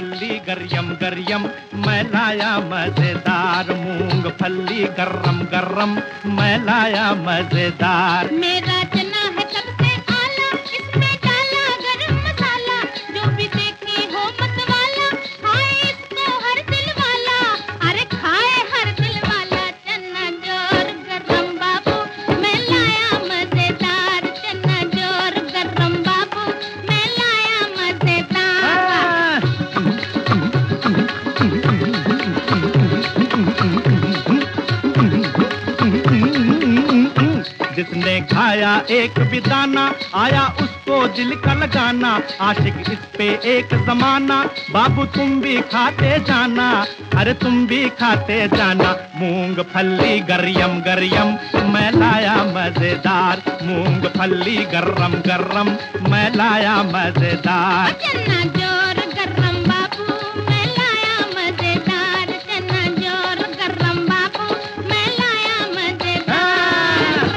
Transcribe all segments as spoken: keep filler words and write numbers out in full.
फल्ली गरयम गरयम मैं लाया मजेदार, मूंगफली गरम गरम मैं लाया मजेदार। मेरा चना है सबसे आला, इसमें डाला गरम मसाला, जो भी देखे हो मत वाला, खाए इसको हर दिल वाला, अरे खाए हर दिल वाला। चना जोर गरम बाबू मैं लाया मजेदार, चना जोर गरम बाबू मैं लाया मजेदार। जिसने खाया एक भी दाना, आया उसको दिल का लगाना, आशिक इस पे एक जमाना, बाबू तुम भी खाते जाना, अरे तुम भी खाते जाना। मूंगफली गरयम गरयम मैं लाया मजेदार, मूंगफली गरम गरम मैं लाया मजेदार। चना जोर गरम बाबू मैं लाया मजेदार, चना जोर गरम बाबू मैं लाया मजेदार।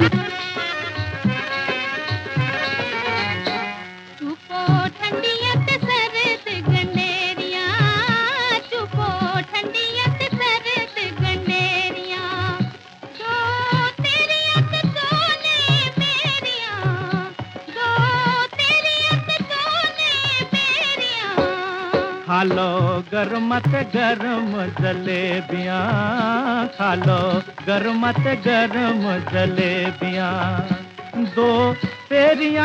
चुपो ठंडियां ते सरद गंडेरिया, चुपो ठंडियां ते सरद गंडेरिया, दो तेरियां ते सोने मेरिया, दो तेरियां ते सोने मेरिया। खा लो गरमत गरम जलेबियां, खा लो गरमत गरम जलेबियां, दो तेरियां